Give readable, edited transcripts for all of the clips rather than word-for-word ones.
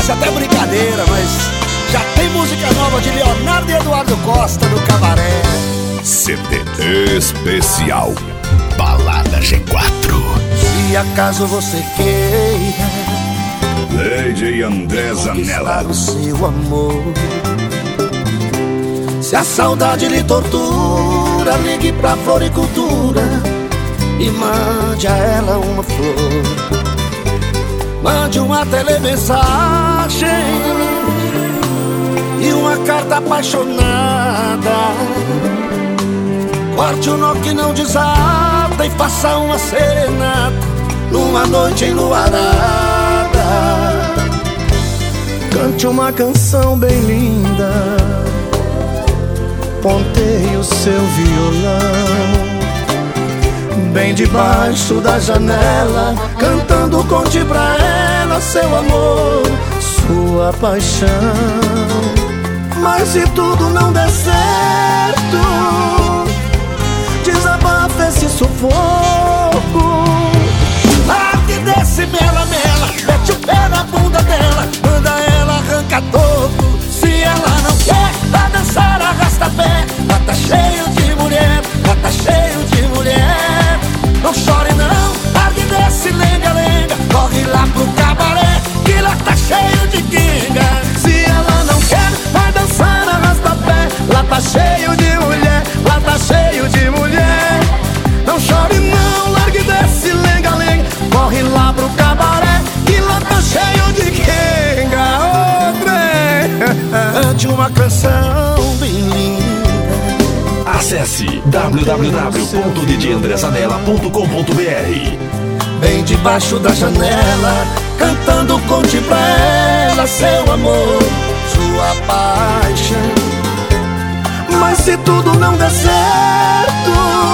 Parece até brincadeira, mas já tem música nova de Leonardo e Eduardo Costa no Cabaré. CD especial Balada G4. Se acaso você queira, Lady André Zanella, o seu amor. Se a saudade lhe tortura, ligue pra Floricultura e mande a ela uma flor. Mande uma telemensagem e uma carta apaixonada. Corte o nó que não desata e faça uma serenata numa noite enluarada. Cante uma canção bem linda, ponteie o seu violão bem debaixo da janela, cantando conte pra ela seu amor, sua paixão. Mas se tudo não der certo, desabafa esse sufoco. Largue desse mela-mela, mete o pé na bunda dela, manda ela arrancar todo. Se ela não quer, vai dançar arrasta-pé. Lá tá cheio de mulher, lá tá cheio de mulher. Não chore não, largue desse lenga-lenga, corre lá pro cabaré, que lá tá cheio de quinga. Se ela não quer, vai dançar arrasta-pé. Lá tá cheio de mulher, lá tá cheio de mulher. Não chore não, largue desse lenga-lenga, corre lá pro cabaré, que lá tá cheio de quenga. Cante uma canção bem linda. acesse www.djandrezanella.com.br. Bem debaixo da janela, cantando conte pra ela seu amor, sua paixão. Mas se tudo não der certo,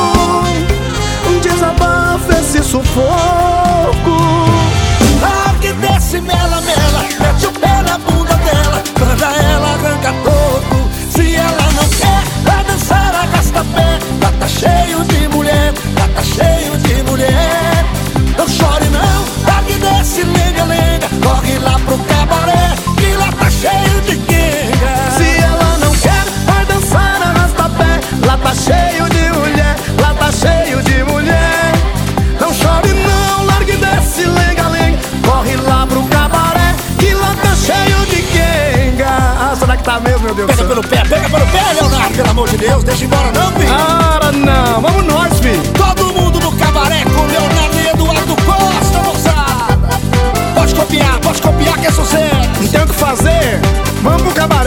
desabafa esse sufoco. Largue desse mela-mela, mete o pé na bunda dela, manda ela arranca todo. Se ela não quer, vai dançar arrasta-pé. Lá tá cheio de mulher, lá tá cheio de mulher. Não chore não, largue desse lenga-lenga, corre lá pro cabaré, que lá tá cheio de quenga. Se ela não quer, vai dançar arrasta-pé. Lá tá cheio de mulher, lá tá cheio de mulher. Não chore não, largue desse lenga-lenga, corre lá pro cabaré, que lá tá cheio de quenga. Ah, será que tá mesmo, meu Deus do céu? Pega pelo pé, Leonardo, pelo amor de Deus, deixa embora não, filho. Cara, não, vamos nós, filho. Todo mundo no cabaré com Leonardo e Eduardo Costa, moçada. Pode copiar que é sucesso. Não tem o que fazer, vamos pro cabaré.